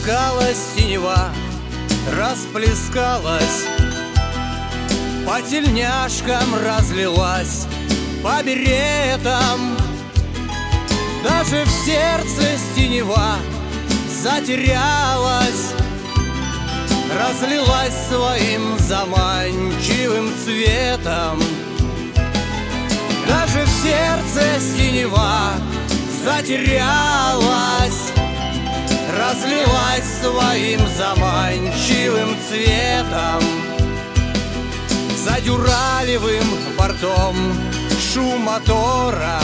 Расплескалась синева, расплескалась, по тельняшкам разлилась, по беретам. Даже в сердце синева затерялась, разлилась своим заманчивым цветом. Даже в сердце синева затерялась, разлилась своим заманчивым цветом. За дюралевым бортом шум мотора,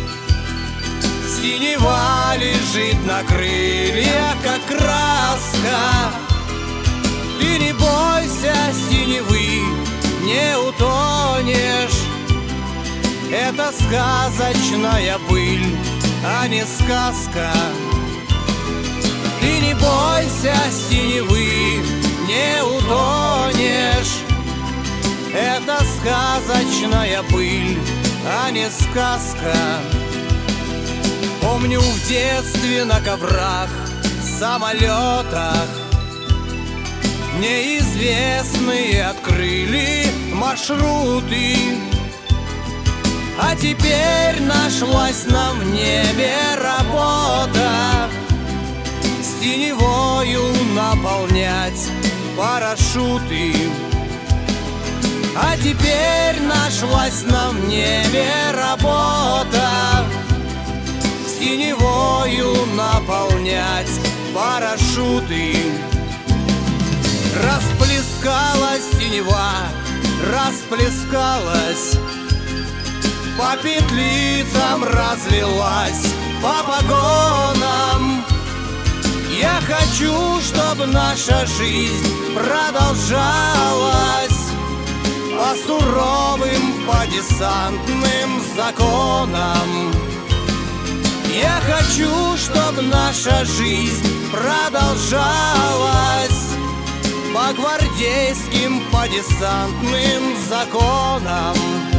синева лежит на крыльях, как краска. Ты не бойся синевы, не утонешь. Это сказочная быль, а не сказка. Ты не бойся синевы, не утонешь. Это сказочная быль, а не сказка. Помню в детстве на коврах, самолетах неизвестные открыли маршруты. А теперь нашлась нам в небе работа синевою наполнять парашюты. А теперь нашлась нам в небе работа синевою наполнять парашюты. Расплескалась синева, расплескалась, по петлицам разлилась, по погонам. Я хочу, чтобы наша жизнь продолжалась по суровым, по десантным законам. Я хочу, чтобы наша жизнь продолжалась по гвардейским, по десантным законам.